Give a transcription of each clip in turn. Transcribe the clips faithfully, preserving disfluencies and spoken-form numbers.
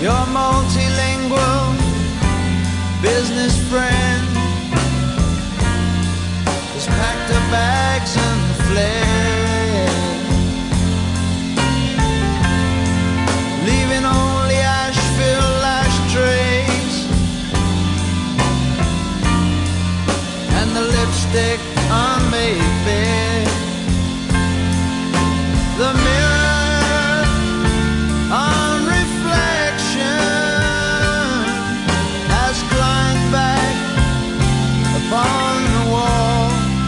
your multilingual business friend has packed her bags and fled, leaving only ash-filled ashtrays and the lipstick on Mayfair. The mirror on reflection has climbed back upon the wall,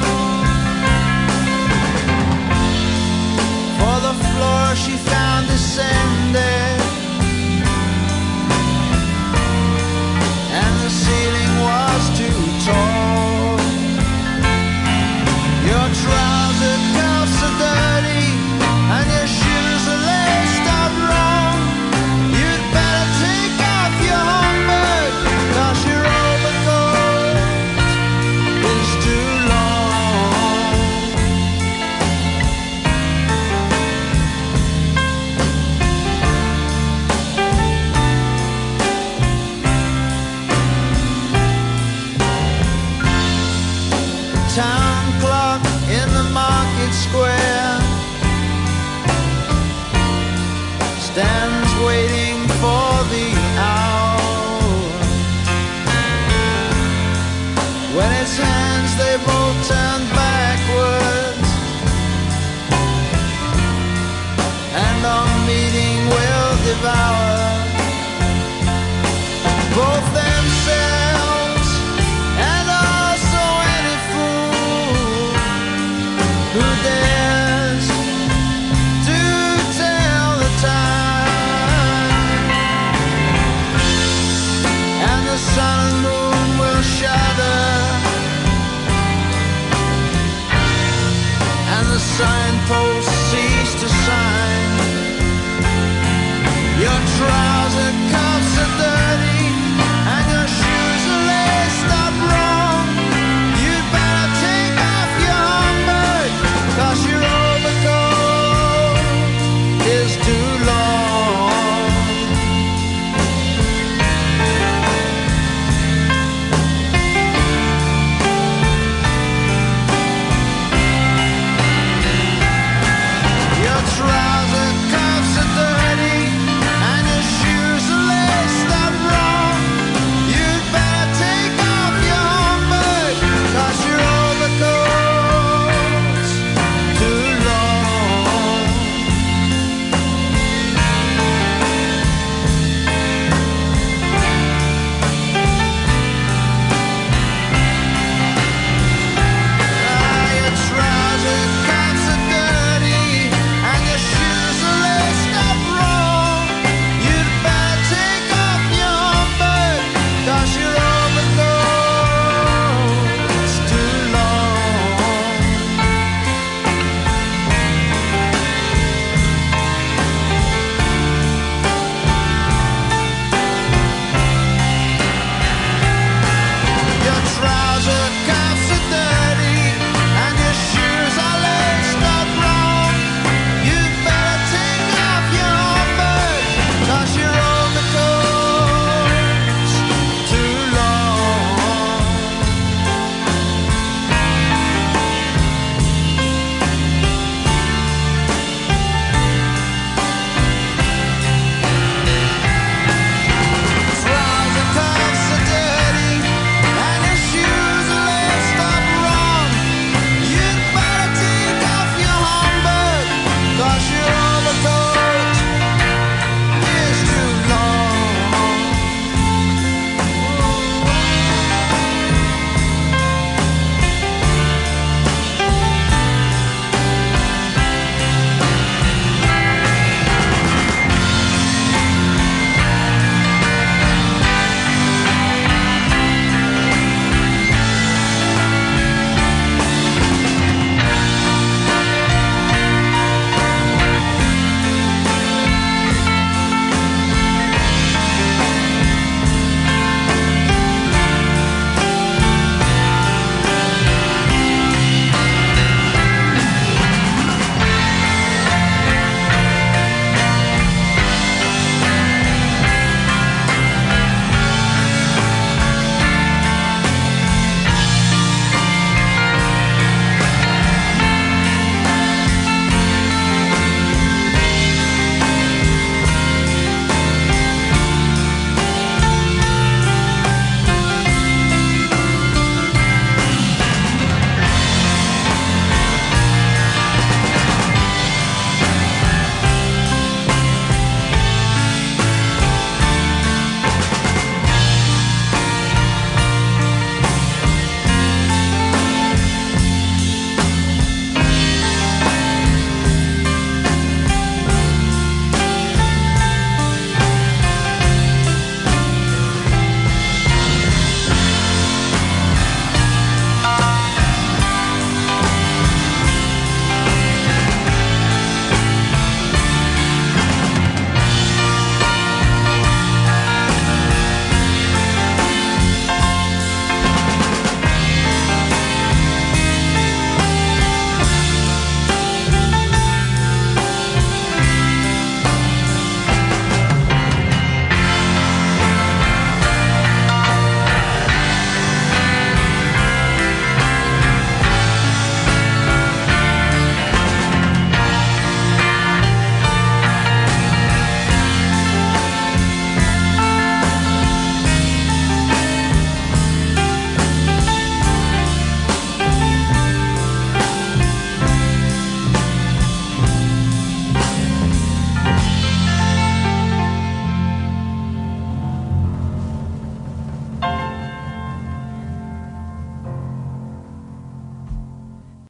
for the floor she found descended and the ceiling was too tall. Your trouser cuffs are dirty and your shoes are laced up wrong. You'd better take off your Homburg, 'cause your overcoat is too long. Town clock in the market square stands waiting for the hour. When its hands they both turn backwards, and our meeting will devour both themselves and also any fool who dares to tell the time. And the sun and moon will shudder, and the signposts cease to sign. Your trouser cuffs are dirty